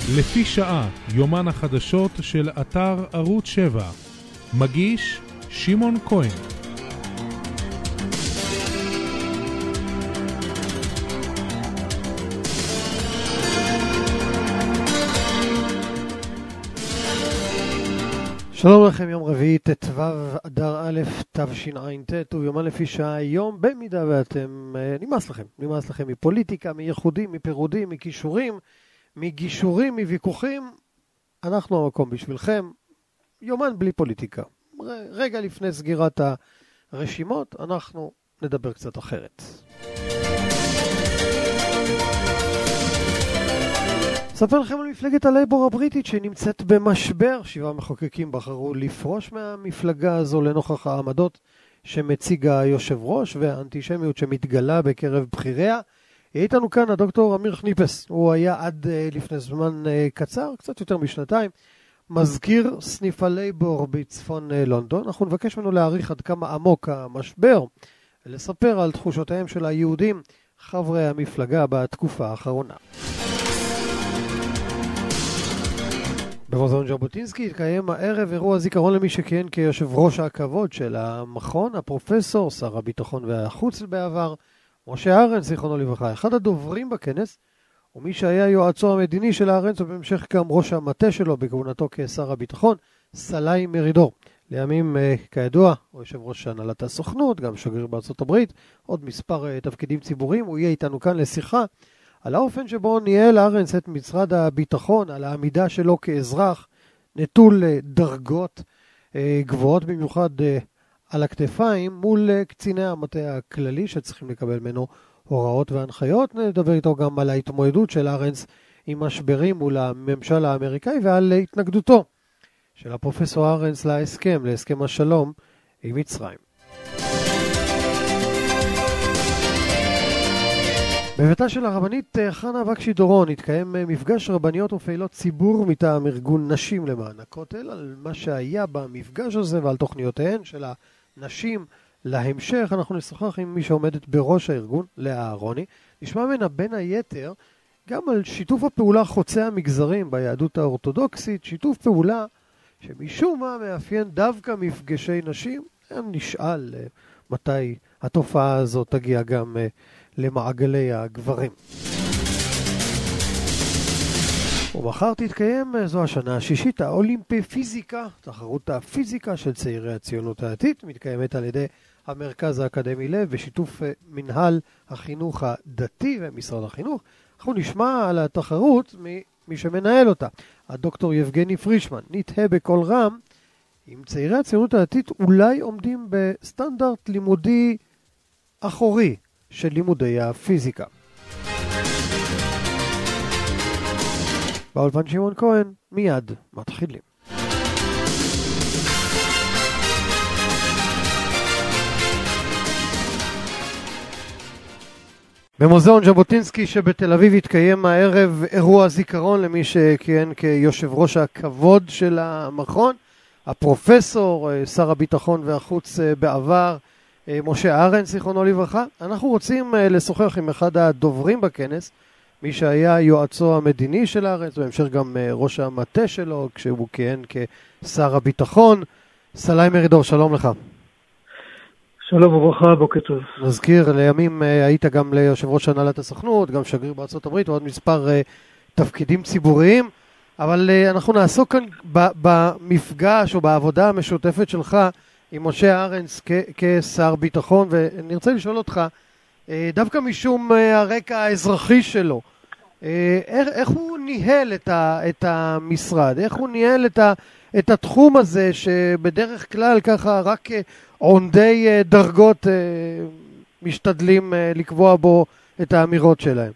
לפי שעה, יומן החדשות של אתר ערוץ 7. מגיש שמעון כהן. שלום לכם, יום רביעי, ט"ו אדר א' תשע"ט, ויומן לפי שעה. היום, במידה ואתם, נמאס לכם מפוליטיקה, מייחודים, מפירודים, מכישורים, מגישורים, מוויכוחים, אנחנו המקום בשבילכם. יומן בלי פוליטיקה. רגע לפני סגירת הרשימות, אנחנו נדבר קצת אחרת. ספר לכם על מפלגת הלייבור הבריטית שנמצאת במשבר. 7 מחוקקים בחרו לפרוש מהמפלגה הזו לנוכח העמדות שמציג היושב ראש והאנטישמיות שמתגלה בקרב בכיריה. איתנו כאן הדוקטור אמיר חניפס. הוא היה עד לפני זמן קצר, קצת יותר משנתיים, מזכיר סניף הלייבור בצפון לונדון. אנחנו נבקש ממנו להעריך עד כמה עמוק המשבר, לספר על תחושותיהם של היהודים חברי המפלגה בתקופה האחרונה. במוזיאון ז'בוטינסקי התקיים הערב אירוע זיכרון למי שכיהן כיושב ראש הכבוד של המכון, הפרופסור, שר הביטחון והחוץ בעבר, משה ארנס, זיכרונו לברכה. אחד הדוברים בכנס, ומי שהיה יועצו המדיני של ארנס, ובהמשך גם ראש המטה שלו בכהונתו כשר הביטחון, סלאי מרידור. לימים, כידוע, הוא יושב ראש הנהלת הסוכנות, גם שגריר בארצות הברית, עוד מספר תפקידים ציבוריים. הוא יהיה איתנו כאן לשיחה על האופן שבו ניהל ארנס את משרד הביטחון, על העמידה שלו כאזרח נטול דרגות גבוהות, במיוחד על הכתפיים, מול קציני המטה הכללי שצריכים לקבל ממנו הוראות והנחיות. נדבר איתו גם על ההתמודדות של ארנס עם משברים מול הממשל האמריקאי ועל התנגדותו של הפרופסור ארנס להסכם השלום עם מצרים. בביתה של הרבנית חנה בקשי דורון התקיים מפגש רבניות ופעילות ציבור מטעם ארגון נשים למען הכותל, על מה שהיה במפגש הזה ועל תוכניותיהן של הנשים להמשך. אנחנו נשוחח עם מי שעומדת בראש הארגון, לאה אהרוני. נשמע ממנה בין היתר גם על שיתוף הפעולה חוצה המגזרים ביהדות האורתודוקסית, שיתוף פעולה שמשום מה מאפיין דווקא מפגשי נשים. נשאל מתי התופעה הזאת תגיע גם למעגלי הגברים. ומחר תתקיים, זו השנה השישית, האולימפי פיזיקה, תחרות הפיזיקה של צעירי הציונות הדתית, מתקיימת על ידי המרכז האקדמי לב בשיתוף מנהל החינוך הדתי ומשרד החינוך. אנחנו נשמע על התחרות ממי שמנהל אותה, הדוקטור יבגני פרישמן. נתהה בכל רם אם צעירי הציונות הדתית אולי עומדים בסטנדרט לימודי אחורי של לימודי הפיזיקה. באולפן שמעון כהן, מיד מתחילים. במוזיאון ז'בוטינסקי שבתל אביב התקיים הערב אירוע זיכרון למי שכיהן כיושב ראש הכבוד של המכון, הפרופסור, שר הביטחון והחוץ בעבר, משה ארנס, זיכרונו לברכה. אנחנו רוצים לשוחח עם אחד הדוברים בכנס, מי שהיה יועצו המדיני של ארנס, בהמשך גם ראש המטה שלו, כשהוא כיהן כשר הביטחון. סלאי מרידור, שלום לך. שלום וברכה, בוקר טוב. נזכיר, לימים היית גם ליושב ראש הנהלת הסוכנות, גם שגריר בארצות הברית, ועוד מספר תפקידים ציבוריים, אבל אנחנו נעסוק כאן במפגש או בעבודה המשותפת שלך עם משה ארנס כשר ביטחון, ונרצה לשאול אותך, דווקא משום הרקע האזרחי שלו, איך הוא ניהל את המשרד, איך הוא ניהל את התחום הזה שבדרך כלל ככה רק עונדי דרגות משתדלים לקבוע בו את האמירות שלהם?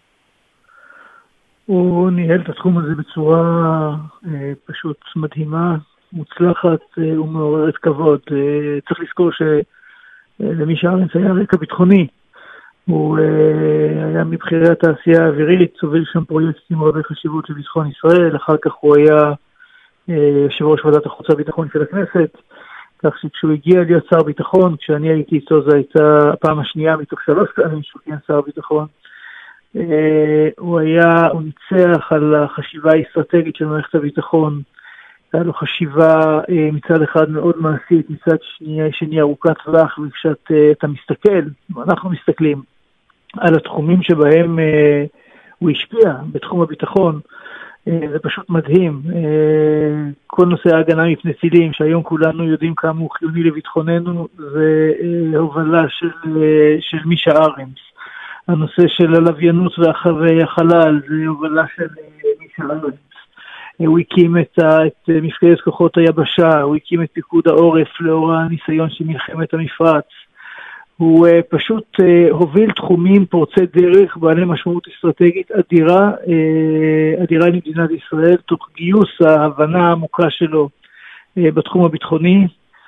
הוא ניהל את התחום הזה בצורה פשוט מדהימה, מוצלחת ומעוררת כבוד. צריך לזכור שלמי שארנס היה רקע ביטחוני. הוא היה מבחירי התעשייה האווירית, סובל שם פרויקטים רבי חשיבות לביטחון ישראל. אחר כך הוא היה יושב ראש ועדת החוץ והביטחון של הכנסת. כך שכשהוא הגיע להיות שר ביטחון, כשאני הייתי איתו זו הייתה הפעם השנייה מתוך 3 פעמים שהוא היה שר ביטחון. הוא ניצח על החשיבה האסטרטגית של מערכת הביטחון, היה לו חשיבה מצד אחד מאוד מעשית, מצד שני ארוכת טווח, וכשאתה מסתכל, אנחנו מסתכלים על התחומים שבהם הוא השפיע בתחום הביטחון, זה פשוט מדהים. כל נושא ההגנה מפני טילים, שהיום כולנו יודעים כמה הוא חיוני לביטחוננו, זה הובלה של מישה ארנס. הנושא של הלוויינות והחלל, זה הובלה של מישה ארנס. הוא הקים את מפקדת כוחות היבשה, הוא הקים את פיקוד העורף לאור הניסיון של מלחמת המפרץ. הוא פשוט הוביל תחומים פורצי דרך בעלי משמעות אסטרטגית אדירה למדינת ישראל, תוך גיוס ההבנה העמוקה שלו בתחום הביטחוני,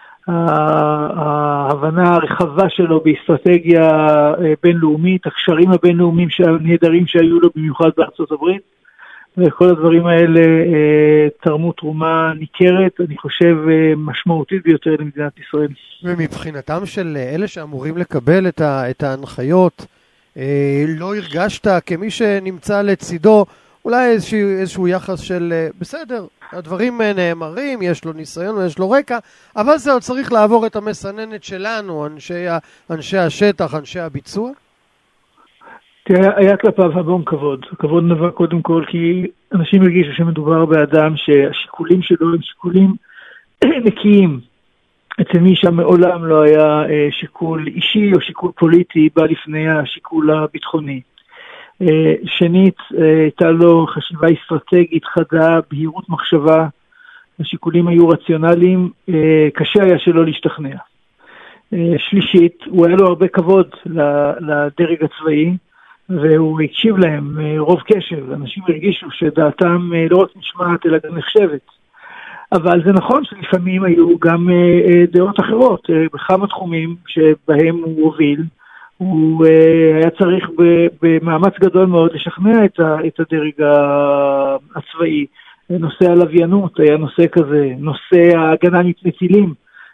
ההבנה הרחבה שלו באסטרטגיה בינלאומית, הקשרים הבינלאומיים הנהדרים שהיו לו במיוחד בארצות הברית, וכל הדברים האלה תרמו תרומה ניכרת, אני חושב משמעותית ביותר למדינת ישראל. ומבחינתם של אלה שאמורים לקבל את ההנחיות, לא הרגשת כמי שנמצא לצידו, אולי איזשהו יחס של בסדר, הדברים נאמרים, יש לו ניסיון ויש לו רקע, אבל זה עוד צריך לעבור את המסננת שלנו, אנשי השטח, אנשי הביצוע? היה כלפיו המון כבוד. הכבוד נבע קודם כל כי אנשים הרגישו שמדובר באדם שהשיקולים שלו הם שיקולים נקיים. אצל מי שם מעולם לא היה שיקול אישי או שיקול פוליטי בא לפני השיקול הביטחוני. שנית, הייתה לו חשיבה אסטרטגית חדה, בהירות מחשבה, השיקולים היו רציונליים, קשה היה שלא להשתכנע. שלישית, הוא היה לו הרבה כבוד לדרג הצבאי, והוא הקשיב להם רוב קשב. אנשים הרגישו שדעתם לא רק נשמעת אלא גם נחשבת. אבל זה נכון שלפעמים היו גם דעות אחרות בכמה תחומים שבהם הוא הוביל. הוא היה צריך במאמץ גדול מאוד לשכנע את הדרג הצבאי. נושא הלוויינות היה נושא כזה, נושא ההגנה מפני טילים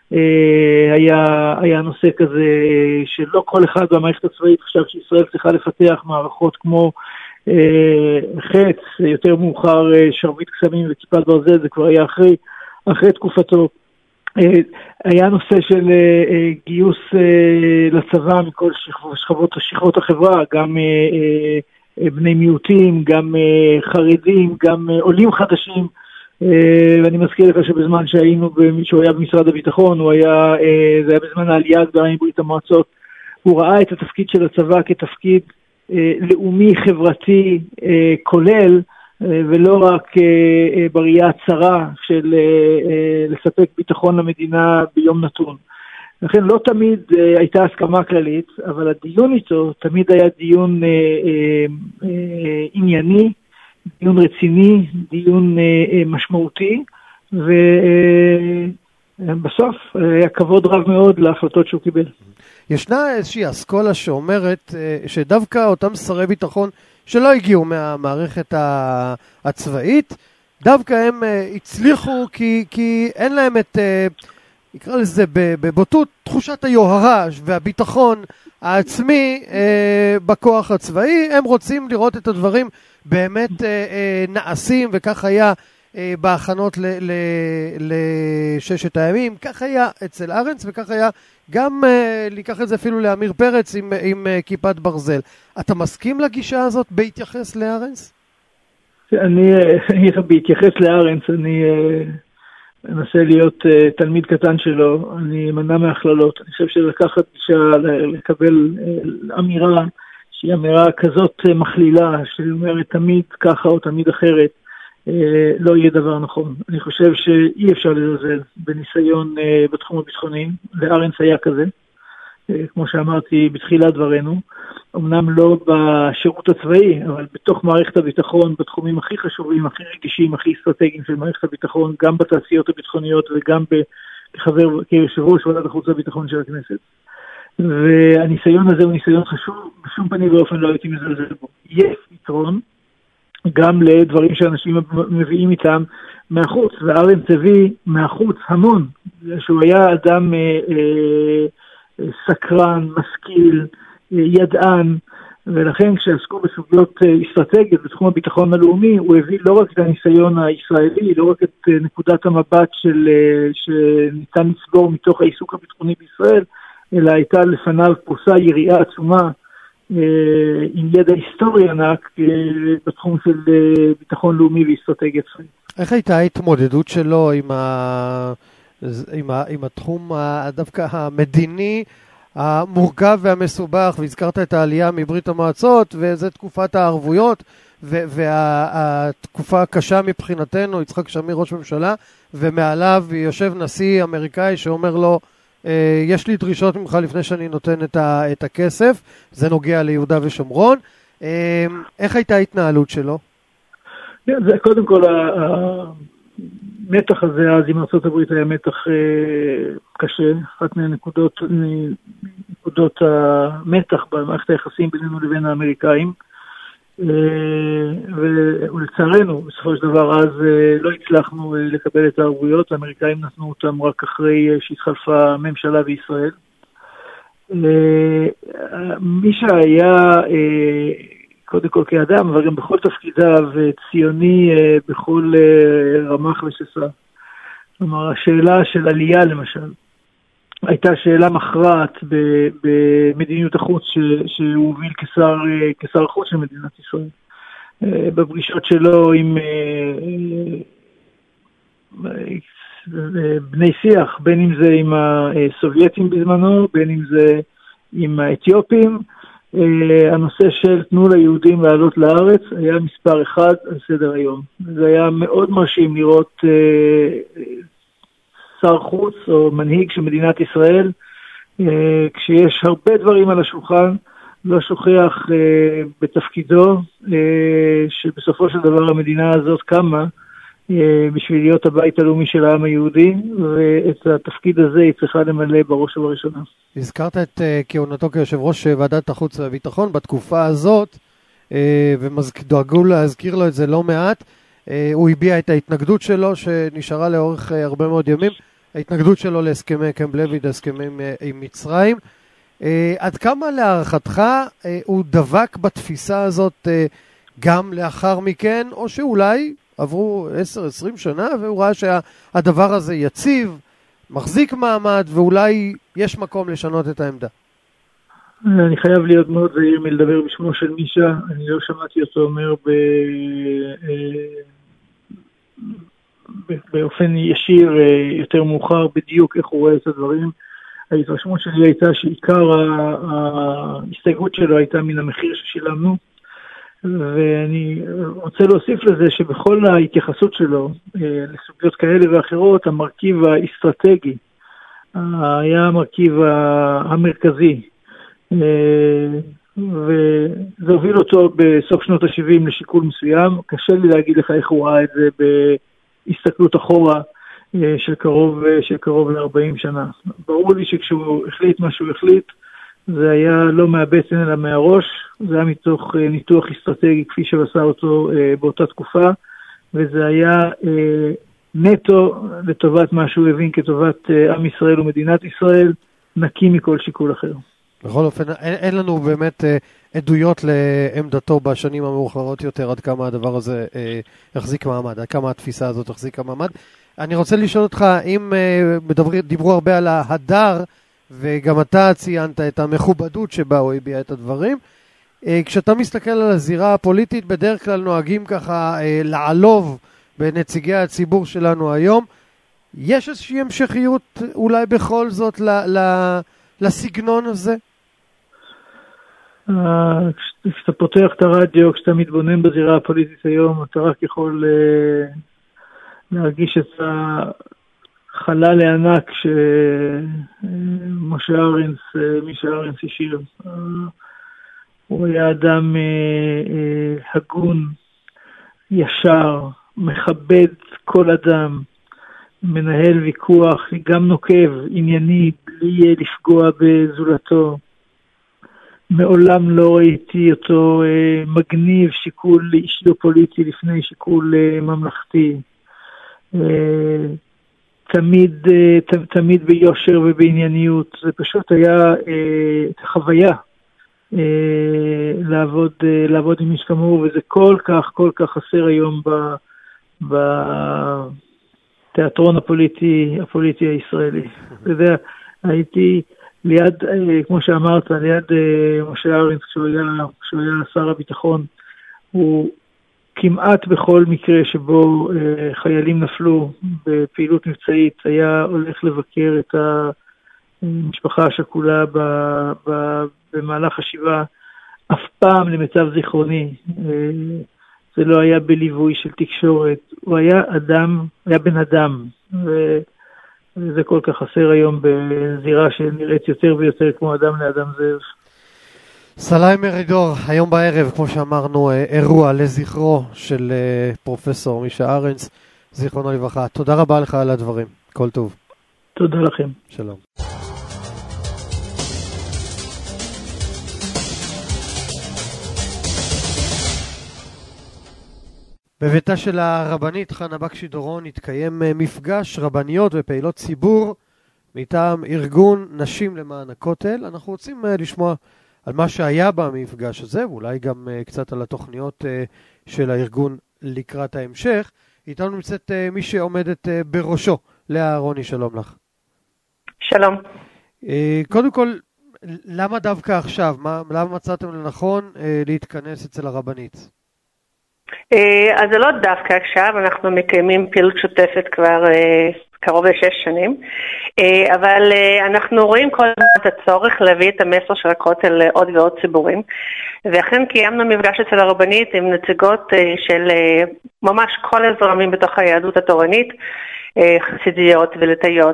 היה נושא כזה שלא כל אחד במערכת הצבאית חשב שישראל צריכה לפתח מערכות כמו חץ, יותר מאוחר שרביט קסמים וכיפת ברזל, זה כבר היה אחרי תקופתו. היה נושא של גיוס לצבא מכל שכבות החברה, גם בני מיעוטים, גם חרדים, גם עולים חדשים. ואני מזכיר לך שבזמן שהוא היה במשרד הביטחון, זה היה בזמן העלייה הגדולה מברית המועצות, הוא ראה את התפקיד של הצבא כתפקיד לאומי חברתי כולל, ולא רק בראייה הצרה של לספק ביטחון למדינה ביום נתון. לכן לא תמיד הייתה הסכמה כללית, אבל הדיון איתו תמיד היה דיון ענייני, דיון רציני, דיון משמעותי, ובסוף היה כבוד רב מאוד להחלטות שהוא קיבל. ישנה איזושהי אסכולה שאומרת שדווקא אותם שרי ביטחון שלא הגיעו מהמערכת הצבאית, דווקא הם הצליחו כי אין להם את, נקרא לזה בבוטות, תחושת היוהרה והביטחון העצמי בכוח הצבאי. הם רוצים לראות את הדברים באמת נעשים, וכך היה בהכנות לששת הימים, כך היה אצל ארנס, וכך היה גם לקח את זה אפילו לאמיר פרץ עם כיפת ברזל. אתה מסכים לגישה הזאת בהתייחס לארנס? אני בהתייחס לארנס, אני אנסה להיות תלמיד קטן שלו, אני מנע מהכללות. אני חושב לקבל אמירה שהיא אמירה כזאת מכלילה, שאומרת תמיד ככה או תמיד אחרת, לא יהיה דבר נכון. אני חושב שאי אפשר לזלזל בניסיון בתחום הביטחוני, וארנס היה כזה, כמו שאמרתי בתחילת דברנו, אמנם לא בשירות הצבאי, אבל בתוך מערכת הביטחון, בתחומים הכי חשובים, הכי רגישים, הכי אסטרטגיים של מערכת הביטחון, גם בתעשיות הביטחוניות וגם כיושב ראש ועדת החוץ והביטחון של הכנסת. והניסיון הזה הוא ניסיון חשוב, בשום פנים ואופן לא הייתי מזלזל בו. יש יתרון גם לדברים שאנשים מביאים איתם מהחוץ, וארנס הביא מהחוץ המון, שהוא היה אדם סקרן, משכיל, ידען, ולכן כשעסקו בסוגיות אסטרטגיות בתחום הביטחון הלאומי, הוא הביא לא רק את הניסיון הישראלי, לא רק את נקודת המבט שניתן לצבור מתוך העיסוק הביטחוני בישראל, אלא הייתה לפניו פרוסה יריעה עצומה עם ידע היסטורי ענק בתחום של ביטחון לאומי ואסטרטגיה צבאית. איך הייתה ההתמודדות שלו עם התחום דווקא המדיני המורכב והמסובך, והזכרת את העלייה מברית המועצות, וזה תקופת הערבויות, והתקופה הקשה מבחינתנו, יצחק שמיר ראש ממשלה, ומעליו יושב נשיא אמריקאי שאומר לו, יש לי דרישות ממך לפני שאני נותן את הכסף, זה נוגע ליהודה ושומרון. איך הייתה ההתנהלות שלו? זה קודם כל, המתח הזה אז עם ארצות הברית היה מתח קשה, אחת מנקודות המתח במערכת היחסים בינינו לבין האמריקאים, ולצערנו בסופו של דבר אז לא הצלחנו לקבל את הערבויות, האמריקאים נתנו אותם רק אחרי שהתחלפה הממשלה בישראל. מי שהיה קודם כל כאדם, אבל גם בכל תפקידיו ציוני בכל רמ"ח ושס"ה. כלומר, השאלה של עלייה למשל, הייתה שאלה מכרעת במדיניות החוץ שהוא הוביל כשר החוץ של מדינת ישראל. בפגישות שלו עם בני שיח, בין אם זה עם הסובייטים בזמנו, בין אם זה עם האתיופים, הנושא של תנו ליהודים לעלות לארץ היה מספר אחד על סדר היום. זה היה מאוד מרשים לראות שר חוץ או מנהיג של מדינת ישראל, כשיש הרבה דברים על השולחן, לא שוכח בתפקידו, שבסופו של דבר המדינה הזאת קמה בשביל להיות הבית הלאומי של העם היהודי, ואת התפקיד הזה היא צריכה למלא בראש ובראשונה. הזכרת את כהונתו כיושב ראש ועדת החוץ והביטחון בתקופה הזאת, ודואגו להזכיר לו את זה לא מעט. הוא הביע את ההתנגדות שלו שנשארה לאורך הרבה מאוד ימים, ההתנגדות שלו להסכמי קמפ דייוויד, הסכמים עם מצרים. עד כמה להערכתך הוא דבק בתפיסה הזאת גם לאחר מכן, או שאולי עברו 10-20 שנה והוא ראה שהדבר הזה יציב, מחזיק מעמד, ואולי יש מקום לשנות את העמדה? אני חייב להיות מאוד זהיר מלדבר בשמו של מישה. אני לא שמעתי אותו אומר באופן ישיר יותר מאוחר בדיוק איך הוא רואה את הדברים. ההתרשמות שלי הייתה שעיקר ההסתייגות שלו הייתה מן המחיר ששילמנו, ואני רוצה להוסיף לזה שבכל ההתייחסות שלו לסוגיות כאלה ואחרות, המרכיב האסטרטגי היה המרכיב המרכזי, וזה הוביל אותו בסוף שנות ה-70 לשיקול מסוים. קשה לי להגיד לך איך הוא ראה את זה בהסתכלות אחורה של קרוב ל-40 שנה. ברור לי שכשהוא החליט מה שהוא החליט, זה היה לא מהבטן אלא מהראש, זה היה מתוך ניתוח אסטרטגי כפי שהוא עשה אותו באותה תקופה, וזה היה נטו לטובת מה שהוא הבין כטובת עם ישראל ומדינת ישראל, נקי מכל שיקול אחר. בכל אופן, אין לנו באמת עדויות לעמדתו בשנים המאוחרות יותר, עד כמה הדבר הזה החזיק מעמד, עד כמה התפיסה הזאת החזיקה מעמד. אני רוצה לשאול אותך, אם דיברו הרבה על ההדר, וגם אתה ציינת את המכובדות שבה הוא הביע את הדברים, כשאתה מסתכל על הזירה הפוליטית, בדרך כלל נוהגים ככה לעלוב בנציגי הציבור שלנו היום. יש איזושהי המשכיות אולי בכל זאת לסגנון הזה? כשאתה פותח את הרדיו, כשאתה מתבונן בזירה הפוליטית היום, אתה רק יכול להרגיש את החלל הענק שמשה ארנס השאיר. הוא היה אדם הגון, ישר, מכבד כל אדם, מנהל ויכוח, גם נוקב, ענייני, בלי לפגוע בזולתו. מעולם לא ראיתי אותו מגניב שיקול אישי פוליטי לפני שיקול ממלכתי. תמיד ביושר ובענייניות. זה פשוט היה חוויה לעבוד עם איש כמוהו, וזה כל כך חסר היום בתיאטרון הפוליטי הישראלי. אתה יודע, הייתי ליד, כמו שאמרת, ליד משה ארנס, כשהוא היה שר הביטחון, הוא כמעט בכל מקרה שבו חיילים נפלו בפעילות מבצעית, היה הולך לבקר את המשפחה השכולה במהלך השבעה. אף פעם למצב זיכרוני, זה לא היה בליווי של תקשורת, הוא היה בן אדם, וזה כל כך חסר היום בזירה שנראית יותר ויותר כמו אדם לאדם זאב. סלאי מרידור, היום בערב, כמו שאמרנו, אירוע לזכרו של פרופסור מישה ארנס, זיכרונו לברכה. תודה רבה לך על הדברים, כל טוב. תודה לכם. שלום. בביתה של הרבנית חנה בקשי דורון התקיים מפגש רבניות ופעילות ציבור מטעם ארגון נשים למען הכותל. אנחנו רוצים לשמוע על מה שהיה במפגש הזה, ואולי גם קצת על התוכניות של הארגון לקראת ההמשך. איתנו נמצאת מי שעומדת בראשו, לאה אהרוני, שלום לך. שלום. קודם כל, למה דווקא עכשיו? למה מצאתם לנכון להתכנס אצל הרבנית? אז זה לא דווקא עכשיו, אנחנו מקיימים פעילות שוטפת כבר קרוב ל6 שנים, אבל אנחנו רואים כל הזמן את הצורך להביא את המסר של הכותל לעוד ועוד ציבורים, ואכן קיימנו מפגש אצל הרבנית עם נציגות של ממש כל הזרמים בתוך היהדות התורנית, חסידיות וליטאיות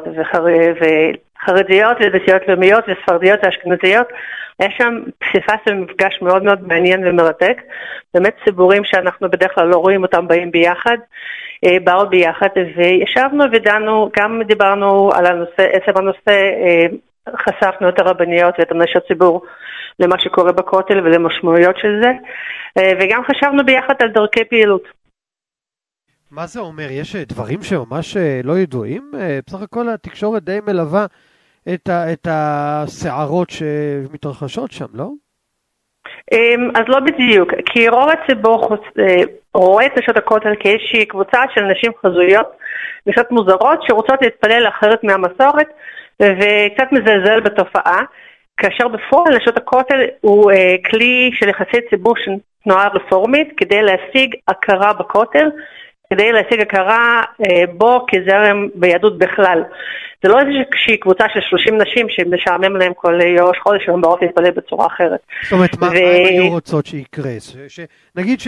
וחרדיות ודתיות לאומיות וספרדיות ואשכנזיות. היה שם פסיפס של מפגש מאוד מאוד מעניין ומרתק, באמת ציבורים שאנחנו בדרך כלל לא רואים אותם באים ביחד, באו ביחד, וישבנו ודנו, גם דיברנו על הנושא, עצם הנושא, חשפנו את הרבניות ואת אנשי הציבור למה שקורה בכותל ולמשמעויות של זה, וגם חשבנו ביחד על דרכי פעילות. מה זה אומר? יש דברים שממש לא ידועים? בסך הכל התקשורת די מלווה את הסערות שמתרחשות שם, לא? אז לא בדיוק, כי רוב הציבור רואה את נשות הכותל כאיזושהי קבוצה של נשים חזויות, נשות מוזרות שרוצות להתפלל אחרת מהמסורת, וקצת מזלזל בתופעה, כאשר בפועל נשות הכותל הוא כלי של יחסי ציבור של תנועה רפורמית, כדי להשיג הכרה בכותל, כדי להשיג הכרה בו כזרם ביהדות בכלל. זה לא איזושהי קבוצה של 30 נשים שמשעמם להם כל ראש חודש והם באות להתפלל בצורה אחרת. זאת אומרת, מה היו רוצות שיקרה? נגיד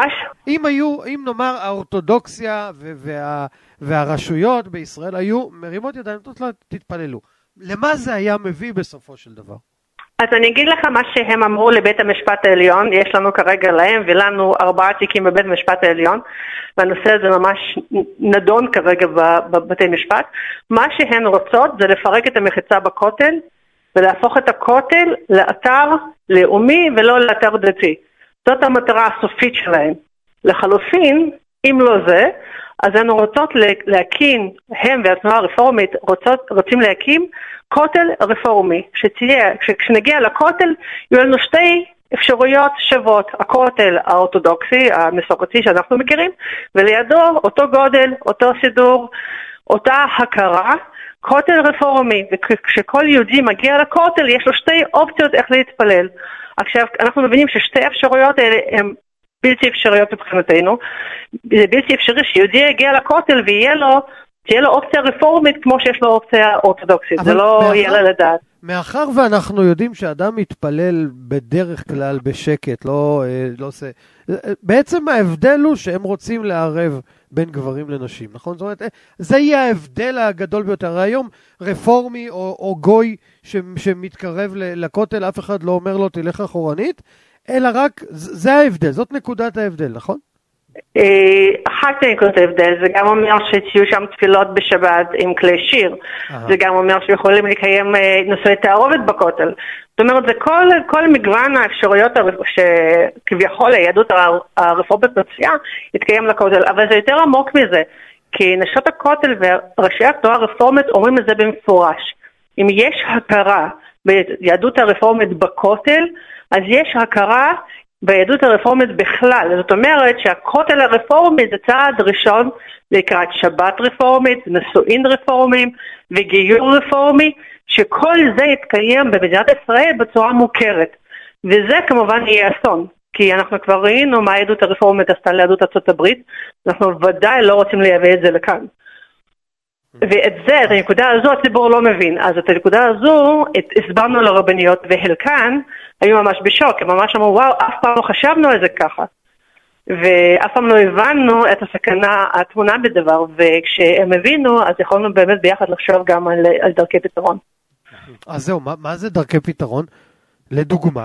אם נאמר האורתודוקסיה והרשויות בישראל היו מרימות ידיים, תתפללו. למה זה היה מביא בסופו של דבר? אז אני אגיד לך מה שהם אמרו לבית המשפט העליון, יש לנו כרגע להם ולנו 4 תיקים בבית המשפט העליון, והנושא הזה ממש נדון כרגע בבתי משפט. מה שהן רוצות זה לפרק את המחיצה בכותל, ולהפוך את הכותל לאתר לאומי ולא לאתר דתי. זאת המטרה הסופית שלהם. לחלופין, אם לא זה, אז הן רוצות להקים, הם והתנועה הרפורמית רוצים להקים כותל רפורמי, כשנגיע לכותל יהיו לנו 2 אפשרויות שוות, הכותל האורתודוקסי, המסורתי שאנחנו מכירים, ולידו אותו גודל, אותו סידור, אותה הכרה, כותל רפורמי, וכשכל יהודי מגיע לכותל יש לו 2 אופציות איך להתפלל. עכשיו אנחנו מבינים ש2 האפשרויות האלה הן בלתי אפשריות מבחינתנו, זה בלתי אפשרי שיהודי יגיע לכותל תהיה לו אופציה רפורמית כמו שיש לו אופציה אורתודוקסית, זה לא יעלה לדעת. מאחר ואנחנו יודעים שאדם מתפלל בדרך כלל בשקט, לא עושה, בעצם ההבדל הוא שהם רוצים לערב בין גברים לנשים, נכון? זאת אומרת, זה יהיה ההבדל הגדול ביותר. היום רפורמי או גוי שמתקרב לכותל, אף אחד לא אומר לו תלך אחורנית, אלא רק, זה ההבדל, זאת נקודת ההבדל, נכון? אחת נקודות ההבדל, זה גם אומר שתהיו שם תפילות בשבת עם כלי שיר, זה גם אומר שיכולים לקיים נושאי תערובת בכותל. זאת אומרת, זה כל מגוון האפשרויות שכביכול היהדות הרפורמית מציעה יתקיים לכותל, אבל זה יותר עמוק מזה, כי נשות הכותל וראשי התנועה הרפורמית אומרים את זה במפורש. אם יש הכרה ביהדות הרפורמית בכותל, אז יש הכרה ביהדות הרפורמית בכלל. זאת אומרת שהכותל הרפורמי זה צעד ראשון לקראת שבת רפורמית, נישואין רפורמיים וגיור רפורמי, שכל זה יתקיים במדינת ישראל בצורה מוכרת. וזה כמובן יהיה אסון, כי אנחנו כבר ראינו מה היהדות הרפורמית עשתה ליהדות ארצות הברית, אנחנו ודאי לא רוצים לייבא את זה לכאן. ואת זה, את הנקודה הזו הציבור לא מבין. אז את הנקודה הזו הסברנו לרבניות, והלכן היו ממש בשוק, הם ממש אמרו וואו, אף פעם לא חשבנו על זה ככה, ואף פעם לא הבנו את הסכנה התמונה בדבר, וכשהם הבינו אז יכולנו באמת ביחד לחשוב גם על דרכי פתרון. אז זהו, מה זה דרכי פתרון? לדוגמה,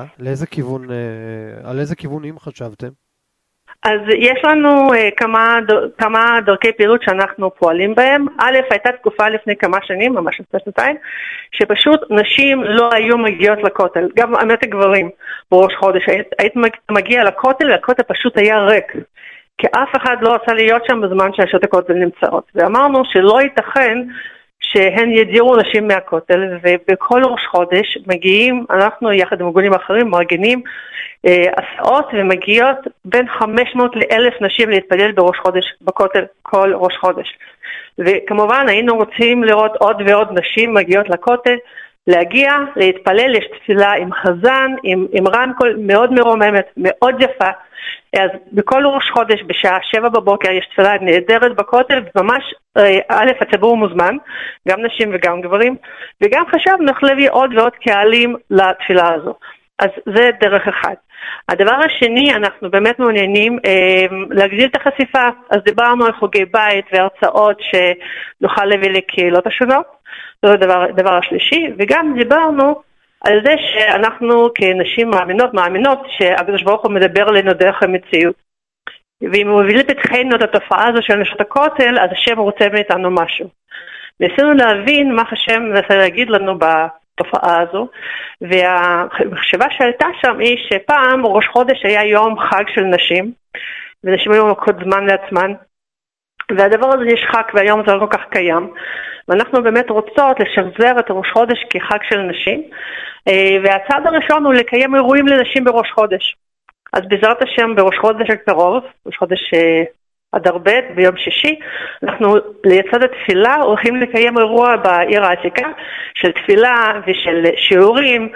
על איזה כיוונים חשבתם? אז יש לנו כמה דרכי פעילות שאנחנו פועלים בהם. א', הייתה תקופה לפני כמה שנים, ממש לפני שנתיים, שפשוט נשים לא היו מגיעות לכותל, גם האמת הגברים בראש חודש. היית מגיע לכותל, והכותל פשוט היה ריק, כי אף אחד לא רצה להיות שם בזמן שהשעות הכותל נמצאות. ואמרנו שלא ייתכן שהן ידירו נשים מהכותל, ובכל ראש חודש מגיעים, אנחנו יחד עם ארגונים אחרים מארגנים הסעות, ומגיעות בין 500 ל-1,000 נשים להתפלל בראש חודש בכותל כל ראש חודש. וכמובן היינו רוצים לראות עוד ועוד נשים מגיעות לכותל, להגיע, להתפלל, יש תפילה עם חזן, עם רמקול מאוד מרוממת, מאוד יפה. אז בכל ראש חודש בשעה 7 בבוקר יש תפילה נהדרת בכותל, וממש א', הציבור מוזמן, גם נשים וגם גברים, וגם חשבנו איך להביא עוד ועוד קהלים לתפילה הזו. אז זה דרך אחת. הדבר השני, אנחנו באמת מעוניינים להגדיל את החשיפה. אז דיברנו על חוגי בית והרצאות שנוכל להביא לקהילות השונות. זה הדבר השלישי, וגם דיברנו על זה שאנחנו כנשים מאמינות שהקדוש ברוך הוא מדבר אלינו דרך המציאות. ואם הוא מביא לפתחנו את התופעה הזו של נשות הכותל, אז השם רוצה מאיתנו משהו. ניסינו להבין מה השם מנסה להגיד לנו בתופעה הזו, והמחשבה שעלתה שם היא שפעם ראש חודש היה יום חג של נשים, ונשים היו מקוד זמן לעצמן, והדבר הזה נשחק והיום זה לא כל כך קיים, ואנחנו באמת רוצות לשחזר את ראש חודש כחג של נשים, והצעד הראשון הוא לקיים אירועים לנשים בראש חודש. אז בעזרת השם בראש חודש הקרוב, ראש חודש אדר ב' ביום שישי, אנחנו לצד התפילה הולכים לקיים אירוע בעיר העתיקה של תפילה ושל שיעורים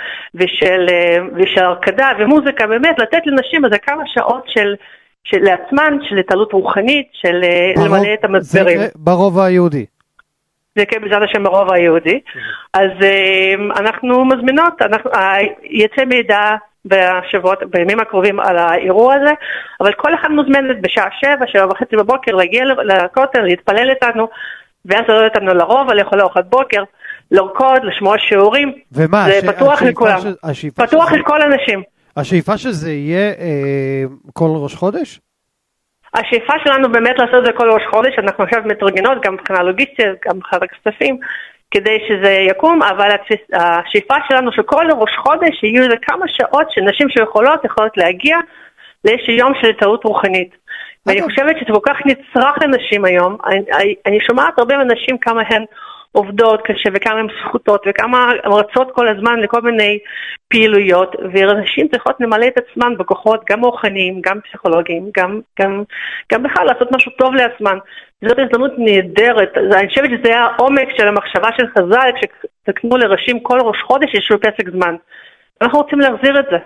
ושל הרקדה ומוזיקה, באמת לתת לנשים איזה כמה שעות של לעצמן, של התעלות רוחנית, של למלא את המסברים. זה ברובע היהודי. זה בעזרת השם ברובע היהודי. אז אנחנו מזמינות, יצא מידע בימים הקרובים על האירוע הזה, אבל כל אחד מוזמנת בשעה 7:30 בבוקר להגיע לכותל, להתפלל איתנו, ואז לא איתנו לרוב, לאכול ארוחת בוקר, לרקוד, לשמוע שיעורים. ומה? זה פתוח לכולם. פתוח לכל אנשים. השאיפה שזה יהיה כל ראש חודש? השאיפה שלנו באמת לעשות את זה כל ראש חודש, אנחנו עכשיו מתארגנות גם מבחינה לוגיסטית, גם מבחינת הכספים, כדי שזה יקום, אבל השאיפה שלנו שכל ראש חודש יהיו איזה כמה שעות שנשים שיכולות להגיע לאיזשהו יום של התעלות רוחנית. ואני חושבת שזה כל כך נצרך לנשים היום. אני שומעת הרבה אנשים כמה הן עובדות קשה וכמה הן זכותות וכמה הן רצות כל הזמן לכל מיני פעילויות, ונשים צריכות למלא את עצמן בכוחות גם רוחניים, גם פסיכולוגיים, גם בכלל לעשות משהו טוב לעצמן. זאת הזדמנות נהדרת. אני חושבת שזה היה העומק של המחשבה של חז"ל, כשתקנו לראשים כל ראש חודש יש פסק זמן. אנחנו רוצים להחזיר את זה.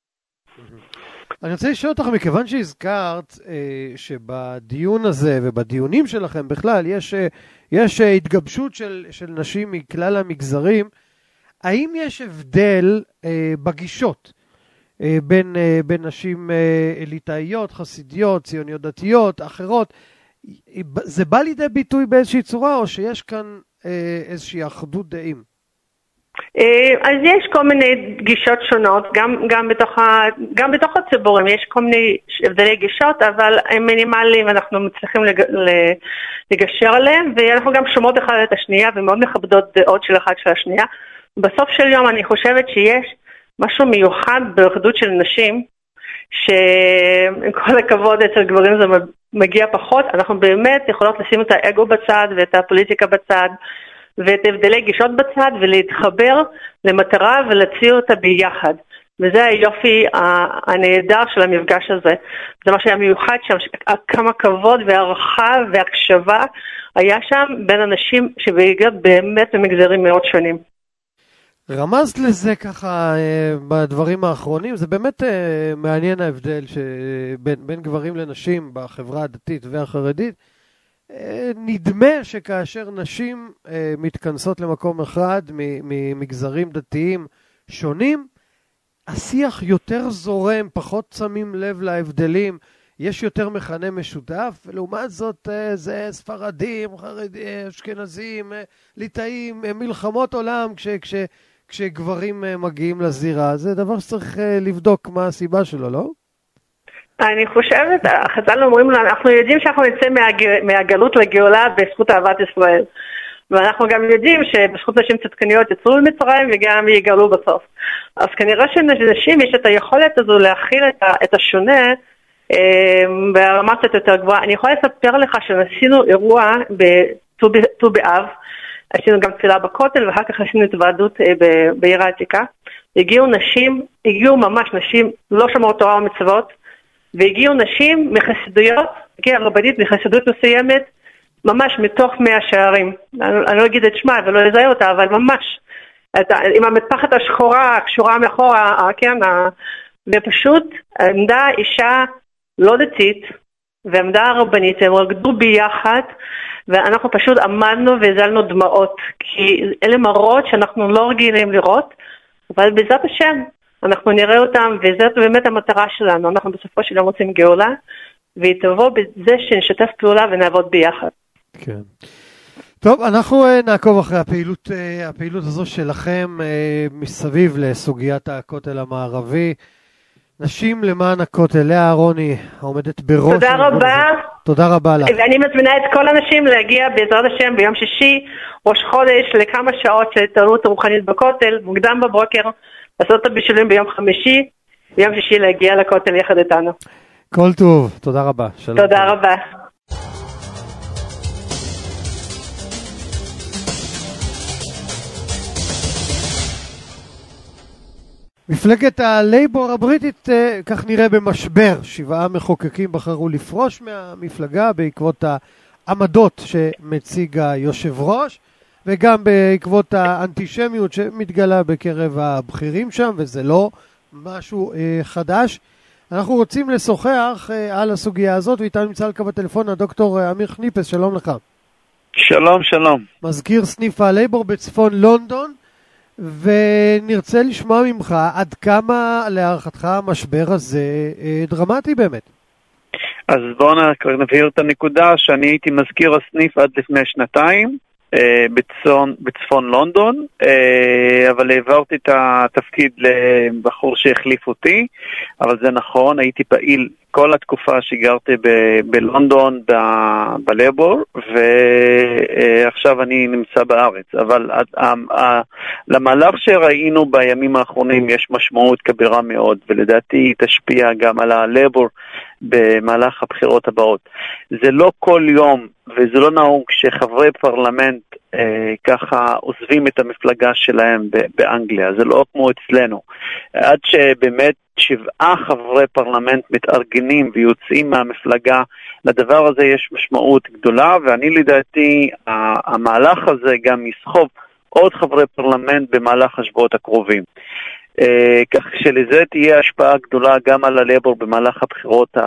אני רוצה לשאול אותך, מכיוון שהזכרת שבדיון הזה ובדיונים שלכם בכלל יש התגבשות של נשים מכלל המגזרים, האם יש הבדל בגישות בין נשים אליטאיות, חסידיות, ציוניות דתיות, אחרות? זה בא לידי ביטוי באיזושהי צורה, או שיש כאן איזושהי אחדות דעים? אז יש כל מיני גישות שונות, גם בתוך הציבורים יש כל מיני הבדלי גישות, אבל הם מינימליים, אנחנו מצליחים לגשר עליהם, ואנחנו גם שומעות אחד את השנייה, ומאוד מכבדות דעות של אחד של השנייה. בסוף של יום אני חושבת שיש משהו מיוחד באחדות של נשים, שעם כל הכבוד אצל גברים זה מגיע פחות, אנחנו באמת יכולות לשים את האגו בצד ואת הפוליטיקה בצד, ואת הבדלי גישות בצד ולהתחבר למטרה ולהציע אותה ביחד. וזה היופי הנהדר של המפגש הזה. זה מה שהיה מיוחד שם, כמה כבוד והערכה והקשבה היה שם בין אנשים שבהגיעות באמת במגזרים מאוד שונים. רמזת לזה ככה בדברים האחרונים, זה באמת מעניין ההבדל בין גברים לנשים בחברה הדתית והחרדית. נדמה שכאשר נשים מתכנסות למקום אחד ממגזרים דתיים שונים, השיח יותר זורם, פחות שמים לב להבדלים, יש יותר מכנה משותף, ולעומת זאת זה ספרדים, חרדים, אשכנזים, ליטאים, מלחמות עולם כשגברים מגיעים לזירה. זה דבר שצריך לבדוק מה הסיבה שלו, לא? אני חושבת, חז"ל אומרים לנו, אנחנו יודעים שאנחנו נצא מהגלות לגאולה בזכות אהבת ישראל. ואנחנו גם יודעים שבזכות נשים צדקניות יצאו ממצרים וגם יגאלו בסוף. אז כנראה שנשים יש את היכולת הזו להכיל את השונה ברמה קצת יותר גבוהה. אני יכולה לספר לך שעשינו אירוע בט"ו באב, עשינו גם תפילה בכותל ואחר כך עשינו התוועדות בעיר העתיקה. הגיעו ממש נשים לא שומרות תורה ומצוות, והגיעו נשים מחסידויות, הגיעה רבנית מחסידות מסוימת, ממש מתוך 100 שערים. אני לא אגיד את שמה ולא לזהה אותה, אבל ממש עם המטפחת השחורה הקשורה מאחורה, כן, ופשוט עמדה אישה לא דתית ועמדה הרבנית, הם רקדו ביחד, ואנחנו פשוט עמדנו והזלנו דמעות, כי אלה מראות שאנחנו לא רגילים לראות, אבל בעזרת השם אנחנו נראה אותם, וזאת באמת המטרה שלנו. אנחנו בסופו של יום רוצים גאולה, והיא תבוא בזה שנשתף פעולה ונעבוד ביחד. כן. טוב, אנחנו נעקוב אחרי הפעילות הזו שלכם מסביב לסוגיית הכותל המערבי. נשים למען הכותל, לאה אהרוני, העומדת בראש. תודה רבה. תודה רבה לך. ואני מזמינה את כל הנשים להגיע בעזרת השם ביום שישי, ראש חודש, לכמה שעות של התעלות רוחנית בכותל, מוקדם בבוקר, לעשות את הבישולים ביום חמישי, ביום שישי להגיע לכותל יחד איתנו. כל טוב, תודה רבה. שלום. תודה רבה. מפלגת הלייבור הבריטית, כך נראה, במשבר. 7 מחוקקים בחרו לפרוש מהמפלגה בעקבות העמדות שמציג היושב ראש, וגם בעקבות האנטישמיות שמתגלה בקרב הבכירים שם, וזה לא משהו חדש. אנחנו רוצים לשוחח על הסוגיה הזאת, ואיתנו נמצא על קו הטלפון הדוקטור אמיר חניפס. שלום לך. שלום, שלום. מזכיר סניף הלייבור בצפון לונדון, ונרצה לשמוע ממך עד כמה להערכתך המשבר הזה דרמטי באמת. אז בואו נבהיר את הנקודה שאני הייתי מזכיר הסניף עד לפני 2 בצפון לונדון, אבל העברתי את התפקיד לבחור שהחליף אותי, אבל זה נכון, הייתי פעיל כל התקופה שגרתי בלונדון בלייבור, ועכשיו אני נמצא בארץ. אבל למהלך שראינו בימים האחרונים יש משמעות כבירה מאוד, ולדעתי היא תשפיע גם על הלייבור במהלך הבחירות הבאות. זה לא כל יום, וזה לא נהוג שחברי פרלמנט ככה עוזבים את המפלגה שלהם באנגליה. זה לא כמו אצלנו. עד שבאמת 7 חברי פרלמנט מתארגנים ויוצאים מהמפלגה, לדבר הזה יש משמעות גדולה, ואני לדעתי המהלך הזה גם יסחוב עוד חברי פרלמנט במהלך השבועות הקרובים. כך שלזה תהיה השפעה גדולה גם על הלייבור במהלך הבחירות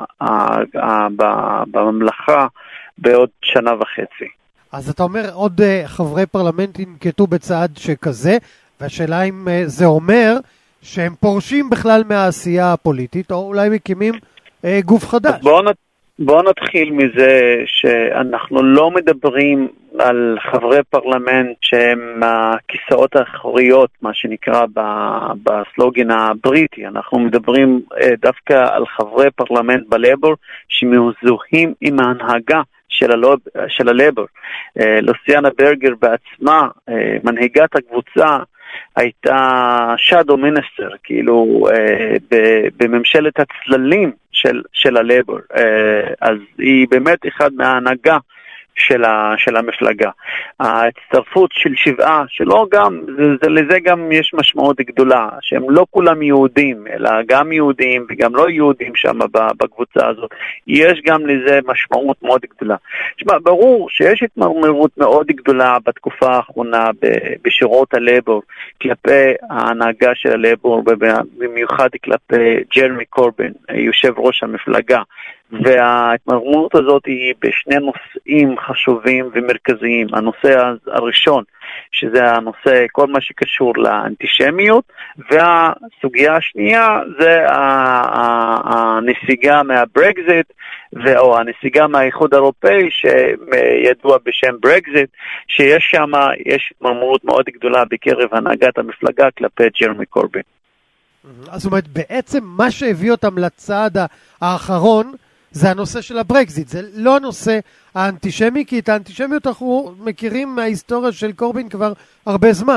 בממלכה בעוד 1.5 שנה. אז אתה אומר עוד חברי פרלמנט ינקטו בצעד שכזה, והשאלה אם זה אומר שהם פורשים בכלל מהעשייה הפוליטית, או אולי מקימים גוף חדש. בואו נתחיל מזה שאנחנו לא מדברים על חברי פרלמנט שהם הכיסאות האחוריות, מה שנקרא בסלוגן הבריטי. אנחנו מדברים דווקא על חברי פרלמנט בלייבור שמזוהים עם ההנהגה של הלייבור. לוסיאנה ברגר בעצמה, מנהיגת הקבוצה, הייתה shadow minister, כאילו בממשלת הצללים של הלייבור. אז היא באמת אחד מההנהגה של המפלגה. ההצטרפות של 7, שלא גם, לזה גם יש משמעות גדולה, שהם לא כולם יהודים, אלא גם יהודים וגם לא יהודים שם בקבוצה הזאת. יש גם לזה משמעות מאוד גדולה. שמה, ברור שיש התמרמרות מאוד גדולה בתקופה האחרונה בשירות הלייבור, כלפי ההנהגה של הלייבור, במיוחד כלפי ג'רמי קורבין, יושב ראש המפלגה. וההתמרמרות הזאת היא בשני נושאים חשובים ומרכזיים. הנושא הראשון, שזה הנושא, כל מה שקשור לאנטישמיות, והסוגיה השנייה זה הנסיגה מהברקזיט, או הנסיגה מהאיחוד האירופאי, שידוע בשם ברקזיט, שיש שם, יש התמרמרות מאוד גדולה בקרב הנהגת המפלגה כלפי ג'רמי קורבין. אז זאת אומרת, בעצם מה שהביא אותם לצעד האחרון, זה הנושא של הברקזיט, זה לא הנושא האנטישמי, כי את האנטישמיות אנחנו מכירים מההיסטוריה של קורבין כבר הרבה זמן.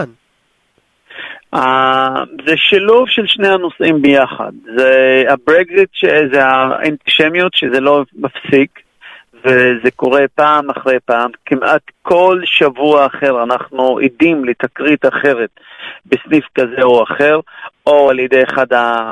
זה שילוב של שני הנושאים ביחד. זה הברקזיט, זה האנטישמיות שזה לא מפסיק, וזה קורה פעם אחרי פעם. כמעט כל שבוע אחר אנחנו עדים לתקרית אחרת בסניף כזה או אחר, או על ידי אחד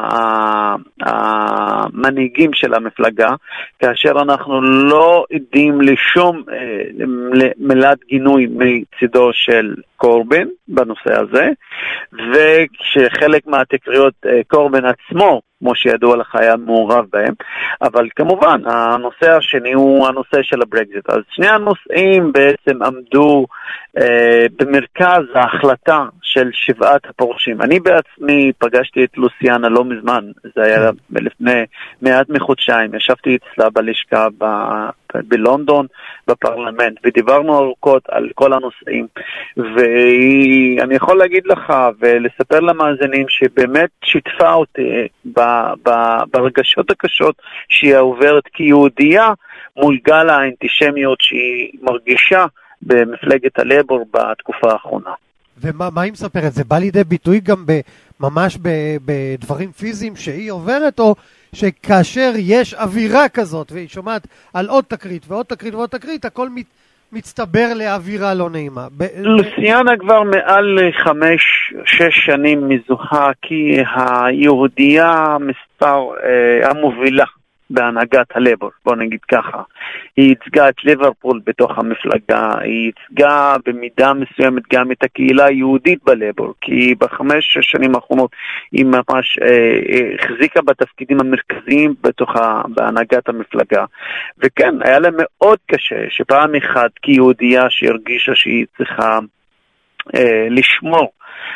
המנהיגים של המפלגה, כאשר אנחנו לא עדים לשום מילת גינוי מצידו של קורבין בנושא הזה, וכשחלק מהתקריות קורבין עצמו, כמו שידוע לך, היה מעורב בהם. אבל כמובן, הנושא השני הוא הנושא של הברקזיט. אז שני הנושאים בעצם עמדו במרכז ההחלטה של 7 הפורשים. אני בעצמי פגשתי את לוסיאנה לא מזמן, זה היה לפני מעט מחודשיים, ישבתי אצלה בלשכה בלונדון, בפרלמנט, ודיברנו ארוכות על כל הנושאים, ואני יכול להגיד לך ולספר למאזינים שבאמת שיתפה אותי ברגשות הקשות שהיא עוברת כיהודייה מול גל האנטישמיות שהיא מרגישה במפלגת הלייבור בתקופה האחרונה. ומה היא מספרת? זה בא לידי ביטוי גם ממש בדברים פיזיים שהיא עוברת, או שכאשר יש אווירה כזאת והיא שומעת על עוד תקרית ועוד תקרית ועוד תקרית, הכל מצטבר לאווירה לא נעימה? לוסיאנה כבר מעל 5-6 שנים מזוהה היהודייה מספר המובילה בהנהגת הלייבור, בוא נגיד ככה. היא ייצגה את ליברפול בתוך המפלגה, היא ייצגה במידה מסוימת גם את הקהילה היהודית בלייבור, כי ב5-6 שנים האחרונות היא ממש החזיקה בתפקידים המרכזיים בהנהגת המפלגה. וכן, היה לה מאוד קשה שפעם אחת כיהודייה שהרגישה שהיא צריכה לשמור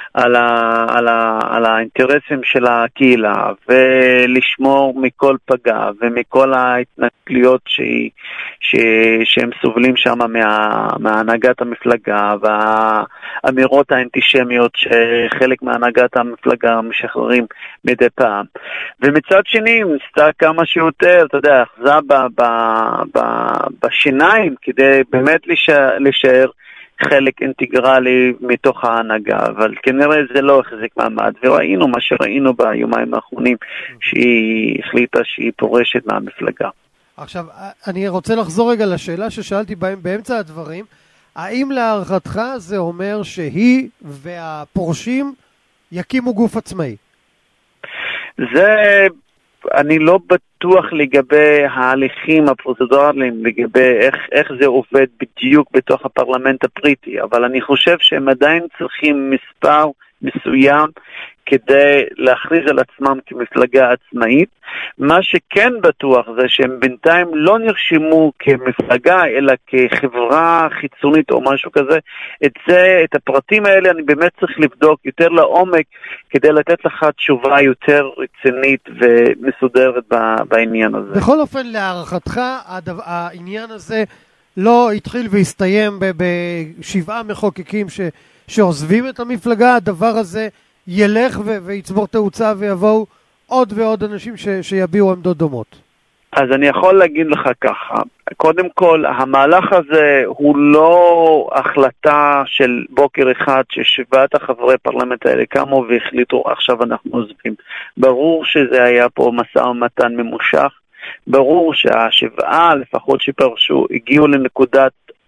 על האינטרסים של הקהילה ולשמור מכל פגע ומכל ההתנכלויות שהם סובלים שם מהנהגת המפלגה והאמירות האנטישמיות שחלק מהנהגת המפלגה משחררים מדי פעם. ומצד שני נסתה כמה שיותר, אתה יודע, אחזה בשיניים כדי באמת להישאר חלק אינטגרלי מתוך ההנהגה, אבל כנראה זה לא החזיק מעמד, וראינו מה שראינו ביומיים האחרונים, שהיא החליטה שהיא פורשת מהמפלגה. עכשיו, אני רוצה לחזור רגע לשאלה ששאלתי באמצע הדברים, האם להערכתך זה אומר שהיא והפורשים יקימו גוף עצמאי? אני לא בטוח לגבי ההליכים הפרוצדורליים, לגבי איך זה עובד בדיוק בתוך הפרלמנט הבריטי, אבל אני חושב שהם עדיין צריכים מספר מסוים כדי להכריז על עצמם כמפלגה עצמאית. מה שכן בטוח זה שהם בינתיים לא נרשמו כמפלגה, אלא כחברה חיצונית או משהו כזה. את הפרטים האלה אני באמת צריך לבדוק יותר לעומק, כדי לתת לך תשובה יותר רצינית ומסודרת בעניין הזה. בכל אופן, להערכתך, העניין הזה לא התחיל והסתיים ב7 מחוקקים שעוזבים את המפלגה, הדבר הזה ילך ויצבור תאוצה ויבואו עוד ועוד אנשים שיביעו עמדות דומות. אז אני יכול להגיד לך ככה, קודם כל המהלך הזה הוא לא החלטה של בוקר אחד ש7 החברי פרלמנט האלה קמו והחליטו עכשיו אנחנו עוזבים. ברור שזה היה פה משא ומתן ממושך, ברור שה7 לפחות שפרשו הגיעו לנקודת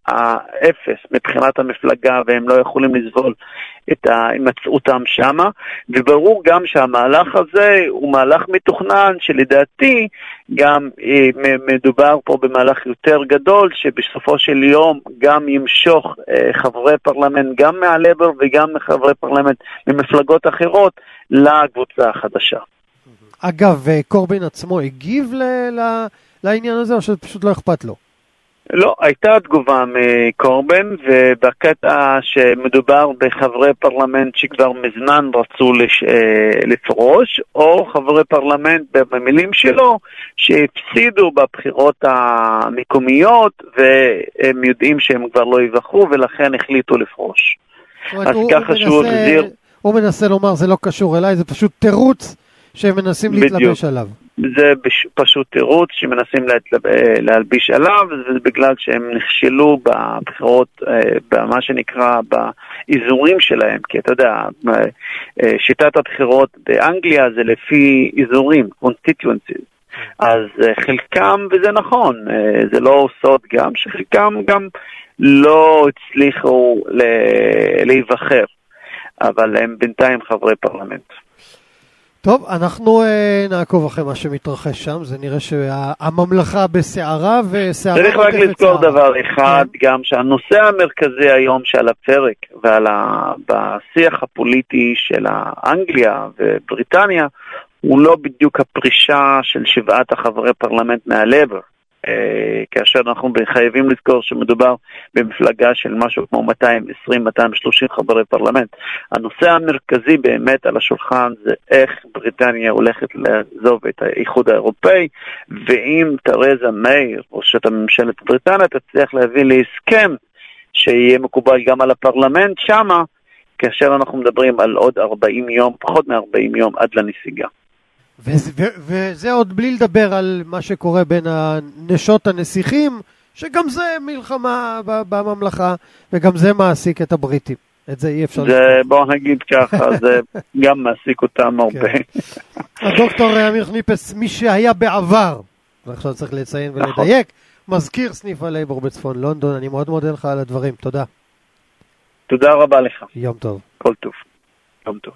האפס מבחינת המפלגה, והם לא יכולים לסבול את ההימצאותם שמה, וברור גם שהמהלך הזה הוא מהלך מתוכנן, שלדעתי גם מדובר פה במהלך יותר גדול, שבסופו של יום גם ימשוך חברי פרלמנט, גם מהלבר וגם מחברי פרלמנט ממפלגות אחרות, לקבוצה החדשה. אגב, קורבין עצמו הגיב לעניין הזה, או שפשוט לא אכפת לו? לא, הייתה תגובה מקורבין, ובקטע שמדובר בחברי פרלמנט שכבר מזמן רצו לפרוש, או חברי פרלמנט במילים שלו שהפסידו בבחירות המקומיות, והם יודעים שהם כבר לא יבחרו, ולכן החליטו לפרוש. אז ככה שהוא החזיר... הוא מנסה לומר, זה לא קשור אליי, זה פשוט תירוץ שהם מנסים להתלבש עליו. זה פשוט תירוץ שמנסים להלביש עליו, וזה בגלל שהם נכשלו בבחירות, במה שנקרא באזורים שלהם, כי אתה יודע, שיטת הבחירות באנגליה זה לפי אזורים, constituencies. אז חלקם, וזה נכון, זה לא סוד גם, שחלקם גם לא הצליחו להיבחר, אבל הם בינתיים חברי פרלמנט. טוב, אנחנו נעקוב אחרי מה שמתרחש שם, זה נראה שהממלכה בסערה וסערה... צריך רק לזכור דבר אחד, גם שהנושא המרכזי היום שעל הפרק בשיח הפוליטי של אנגליה ובריטניה, הוא לא בדיוק הפרישה של 7 חברי פרלמנט מהלבר, כאשר אנחנו חייבים לזכור שמדובר במפלגה של משהו כמו 220-230 חברי פרלמנט. הנושא המרכזי באמת על השולחן זה איך בריטניה הולכת לעזוב את האיחוד האירופאי, ואם תרזה מיי, ראשת הממשלת בריטניה, תצליח להביא להסכם שיהיה מקובל גם על הפרלמנט שמה, כאשר אנחנו מדברים על עוד 40 יום, פחות מ-40 יום עד לנסיגה. וזה עוד בלי לדבר על מה שקורה בין הנשות הנסיכים, שגם זה מלחמה בממלכה, וגם זה מעסיק את הבריטים. את זה אי אפשר לשמוע. בוא נגיד ככה, זה גם מעסיק אותם הרבה. הדוקטור אמיר חניפס, מי שהיה בעבר, ועכשיו צריך לציין ולדייק, מזכיר סניף הלייבור בצפון לונדון. אני מאוד מודה לך על הדברים. תודה. תודה רבה לך. יום טוב. כל טוב. יום טוב.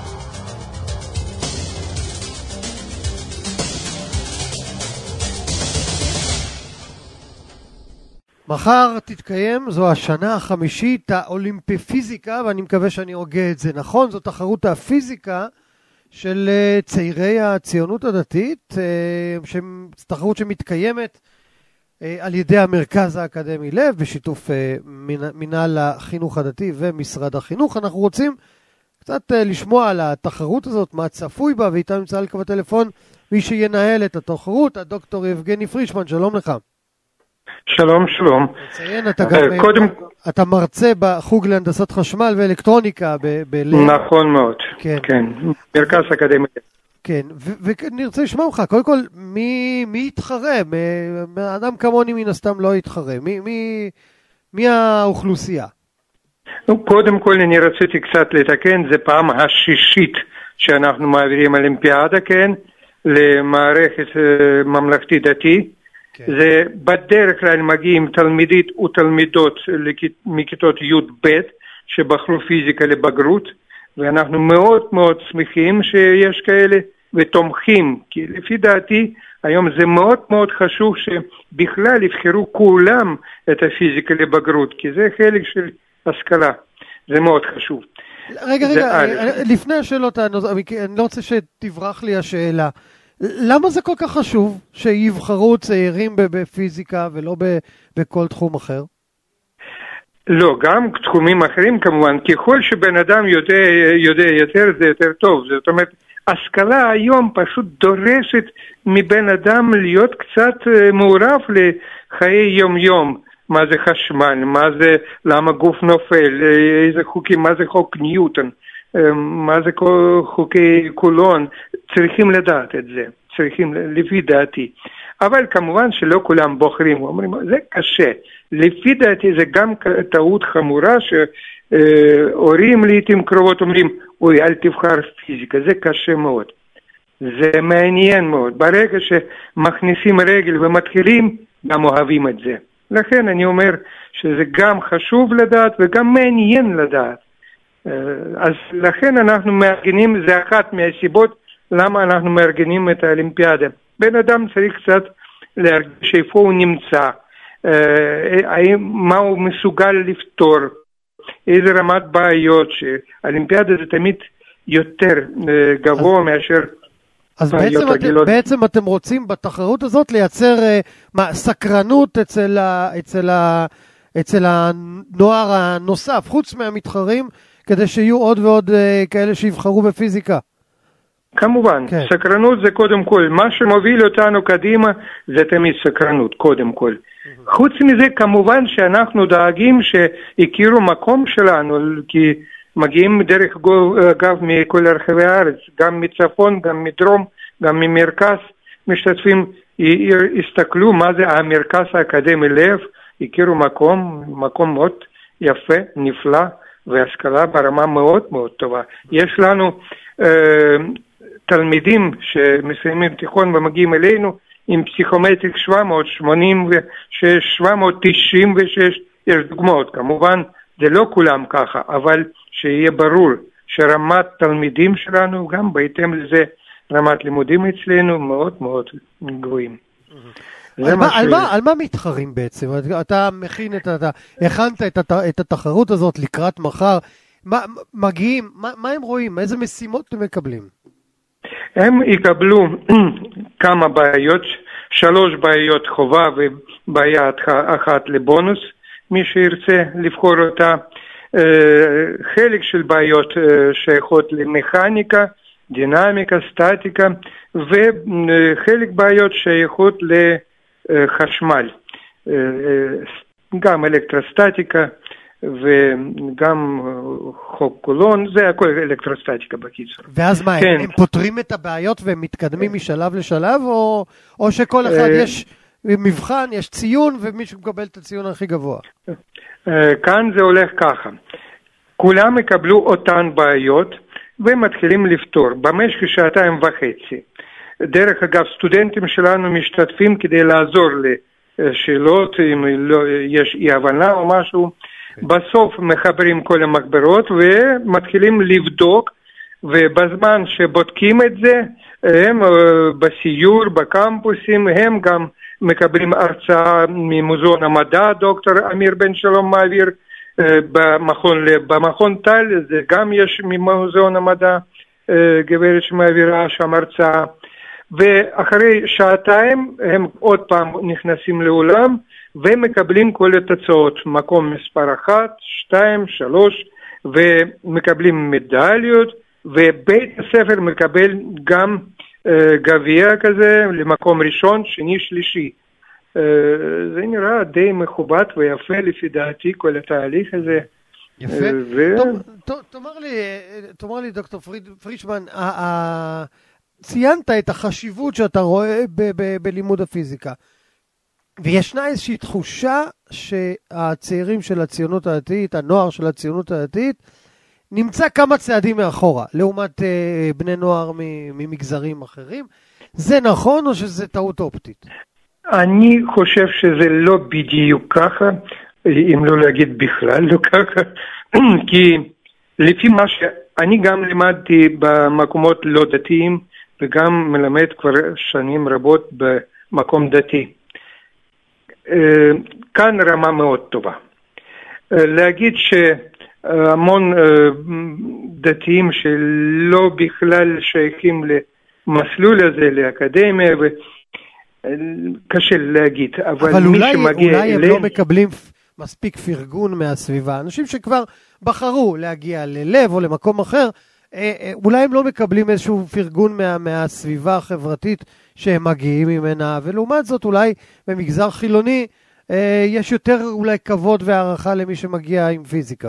מחר תתקיים, זו השנה החמישית האולימפיפיזיקה, ואני מקווה שאני הוגה את זה נכון, זו תחרות הפיזיקה של צעירי הציונות הדתית, תחרות שמתקיימת על ידי המרכז האקדמי לב, בשיתוף מנהל החינוך הדתי ומשרד החינוך. אנחנו רוצים קצת לשמוע על התחרות הזאת, מה צפוי בה, ואיתה נמצא על קו הטלפון מי שינהל את התחרות, הדוקטור יבגני פרישמן. שלום לך. שלום, שלום. נציין, אתה מרצה בחוג להנדסת חשמל ואלקטרוניקה בלב. נכון מאוד, כן, מרכז אקדמי. כן, ונרצה לשמוע לך, קודם כל, מי יתחרה? אדם כמוני מן הסתם לא יתחרה. מי האוכלוסייה? קודם כל אני רציתי קצת לתקן, זה פעם השישית שאנחנו מעבירים אולימפיאדה, כן, למערכת ממלכתי דתי. זה בדרך כלל מגיעים תלמידית ותלמידות מכיתות י' ב' שבחרו פיזיקה לבגרות, ואנחנו מאוד מאוד שמחים שיש כאלה ותומכים, כי לפי דעתי היום זה מאוד מאוד חשוב שבכלל יבחרו כולם את הפיזיקה לבגרות, כי זה חלק של השכלה, זה מאוד חשוב. רגע, לפני השאלות, אני לא רוצה שתברח לי השאלה. למה זה כל כך חשוב שיבחרו צעירים בפיזיקה ולא בכל תחום אחר? לא, גם תחומים אחרים כמובן. ככל שבן אדם יודע יותר, זה יותר טוב. זאת אומרת, השכלה היום פשוט דורשת מבן אדם להיות קצת מעורב לחיי יום-יום. מה זה חשמל, מה זה, למה גוף נופל, איזה חוקים, מה זה חוק ניוטון. מה זה חוקי קולון, צריכים לדעת את זה, צריכים לפי דעתי. אבל כמובן שלא כולם בוחרים, אומרים, זה קשה. לפי דעתי זה גם טעות חמורה שהורים לעתים קרובות אומרים, אוי, אל תבחר פיזיקה, זה קשה מאוד. זה מעניין מאוד. ברגע שמכניסים רגל ומתחילים, גם אוהבים את זה. לכן אני אומר שזה גם חשוב לדעת וגם מעניין לדעת. אז לכן אנחנו מארגנים, זה אחת מהסיבות למה אנחנו מארגנים את האולימפיאדה. בן אדם צריך קצת להרגיש איפה הוא נמצא, מה הוא מסוגל לפתור, איזה רמת בעיות, שהאולימפיאדה זה תמיד יותר גבוה מאשר אז בעצם אתם רוצים בתחרות הזאת לייצר סקרנות אצל הנוער הנוסף, חוץ מהמתחרים, כדי שיהיו עוד ועוד כאלה שיבחרו בפיזיקה. כמובן, כן. סקרנות זה קודם כל, מה שמוביל אותנו קדימה זה תמיד סקרנות, קודם כל. חוץ מזה, כמובן שאנחנו דואגים שהכירו מקום שלנו, כי מגיעים דרך אגב מכל רחבי הארץ, גם מצפון, גם מדרום, גם ממרכז, משתתפים, הסתכלו מה זה המרכז האקדמי לב, הכירו מקום מאוד יפה, נפלא, והשכלה ברמה מאוד מאוד טובה. יש לנו תלמידים שמסיימים תיכון ומגיעים אלינו עם פסיכומטריק 786, 796, יש דוגמאות, כמובן זה לא כולם ככה, אבל שיהיה ברור שרמת תלמידים שלנו גם בהתאם לזה רמת לימודים אצלנו מאוד מאוד גבוהים. על מה מתחרים בעצם? אתה הכנת את התחרות הזאת לקראת מחר, מגיעים, מה הם רואים? איזה משימות הם מקבלים? הם יקבלו כמה בעיות, 3 בעיות חובה ובעיה אחת לבונוס, מי שירצה לבחור אותה. חלק של בעיות שייכות למכניקה, דינמיקה, סטטיקה, וחלק בעיות שייכות לחשמל, גם אלקטרוסטטיקה וגם חוק קולון, זה הכל אלקטרוסטטיקה בקיצור. ואז מה, כן. הם פותרים את הבעיות והם מתקדמים משלב לשלב, או שכל אחד יש מבחן, יש ציון, ומישהו מקבל את הציון הכי גבוה? כאן זה הולך ככה, כולם יקבלו אותן בעיות ומתחילים לפתור במשך 2.5 שעות. דרך אגב, סטודנטים שלנו משתתפים כדי לעזור לשאלות, אם יש אי הבנה או משהו. בסוף מחברים כל המחברות ומתחילים לבדוק, ובזמן שבודקים את זה, הם בסיור, בקמפוסים, הם גם מקבלים הרצאה ממוזיאון המדע, דוקטור אמיר בן שלום מעביר, במכון טל, זה גם יש ממוזיאון המדע, גברת שמעבירה שם הרצאה, ואחרי 2 שעות הם עוד פעם נכנסים לאולם, ומקבלים כל התוצאות, מקום מספר 1, 2, 3, ומקבלים מדליות, ובית הספר מקבל גם גביע כזה למקום ראשון, שני, שלישי. זה נראה די מכובד ויפה לפי דעתי כל התהליך הזה. יפה. תאמר לי דוקטור פרישמן, ציינת את החשיבות שאתה רואה בלימוד הפיזיקה. וישנה איזושהי תחושה שהצעירים של הציונות הדתית, הנוער של הציונות הדתית, נמצא כמה צעדים מאחורה, לעומת בני נוער ממגזרים אחרים. זה נכון או שזה טעות אופטית? אני חושב שזה לא בדיוק ככה, אם לא להגיד בכלל לא ככה, כי לפי מה שאני גם לימדתי במקומות לא דתיים, וגם מלמד כבר שנים רבות במקום דתי. כאן רמה מאוד טובה. להגיד שהמון דתיים שלא בכלל שייכים למסלול הזה, לאקדמיה, קשה להגיד. אבל אולי הם לא מקבלים מספיק פרגון מהסביבה. אנשים שכבר בחרו להגיע ללב או למקום אחר, אולי הם לא מקבלים איזשהו פרגון מהסביבה החברתית שהם מגיעים ממנה, ולעומת זאת אולי במגזר חילוני יש יותר אולי כבוד והערכה למי שמגיע עם פיזיקה.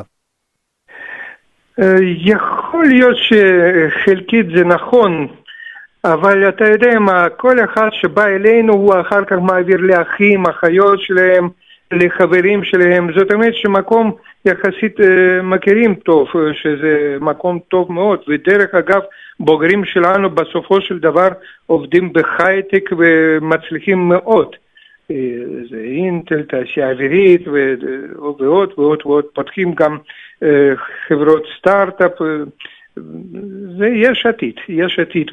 יכול להיות שחלקית זה נכון, אבל אתה יודע מה, כל אחד שבא אלינו הוא אחר כך מעביר לאחים, אחיות שלהם, לחברים שלהם, זאת אומרת שמקום יחסית מכירים טוב, שזה מקום טוב מאוד, ודרך אגב בוגרים שלנו בסופו של דבר עובדים בהייטק ומצליחים מאוד, זה אינטל, תעשייה אווירית ועוד ועוד ועוד, פותחים גם חברות סטארט-אפ, זה יש עתיד,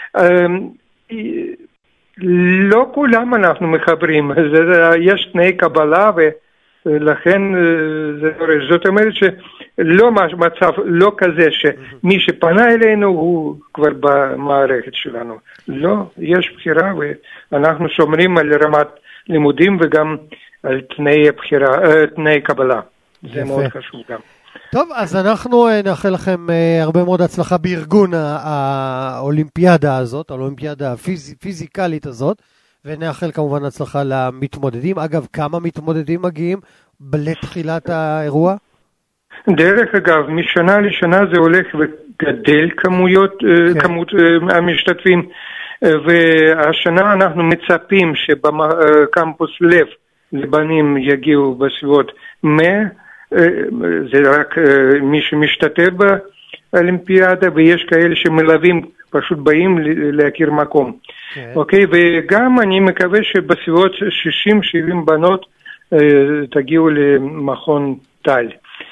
ולא כולם אנחנו מחברים, יש תנאי קבלה ולכן זאת אומרת שלא מצב לא כזה שמי שפנה אלינו הוא כבר במערכת שלנו, לא, יש בחירה ואנחנו שומרים על רמת לימודים וגם על תנאי קבלה, זה מאוד חשוב גם. טוב, אז אנחנו נאחל לכם הרבה מאוד הצלחה בארגון האולימפיאדה הזאת, האולימפיאדה הפיזיקלית הזאת, ונאחל כמובן הצלחה למתמודדים. אגב, כמה מתמודדים מגיעים לתחילת האירוע? דרך אגב, משנה לשנה זה הולך וגדל כמות המשתתפים, והשנה אנחנו מצפים שבקמפוס לב לבנים יגיעו בסביבות 100, זה רק מי שמשתתף באולימפיאדה, ויש כאלה שמלווים, פשוט באים להכיר מקום. אוקיי, וגם אני מקווה שבסביבות 60-70 בנות תגיעו למכון טל.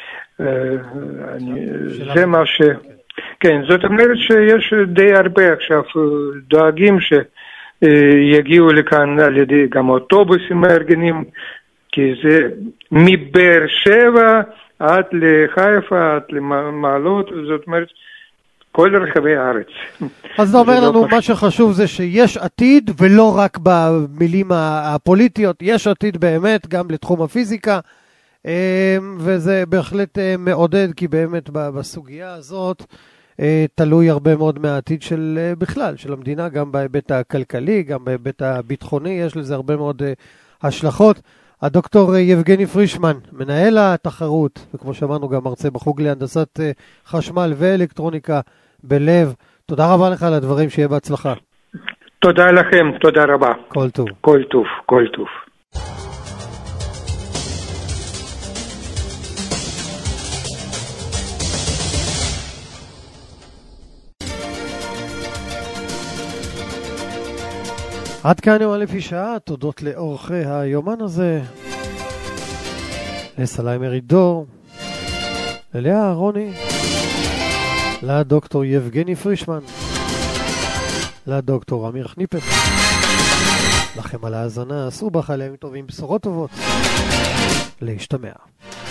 זה מה ש... כן, זאת אומרת שיש די הרבה עכשיו דואגים שיגיעו לכאן על ידי גם אוטובוסים מארגנים, כי זה מבאר שבע עד לחיפה, עד למעלות, זאת אומרת, כל רחבי הארץ. אז זה אומר לנו, מה שחשוב זה שיש עתיד, ולא רק במילים הפוליטיות, יש עתיד באמת גם לתחום הפיזיקה, וזה בהחלט מעודד, כי באמת בסוגיה הזאת תלוי הרבה מאוד מהעתיד של בכלל, של המדינה, גם בהיבט הכלכלי, גם בהיבט הביטחוני, יש לזה הרבה מאוד השלכות. הדוקטור יבגני פרישמן, מנהל התחרות, וכמו שאמרנו גם מרצה בחוג להנדסת חשמל ואלקטרוניקה בלב, תודה רבה לך על הדברים, שיהיה בהצלחה. תודה לכם, תודה רבה. כל טוב. כל טוב, כל טוב. עד כאן יומן לפי שעה, תודות לאורחי היומן הזה, לסלאי מרידור, ללאה אהרוני, לדוקטור יבגני פרישמן, לדוקטור אמיר חניפט. לכם על ההאזנה, עשו בחלם טובים, בשורות טובות, להשתמע.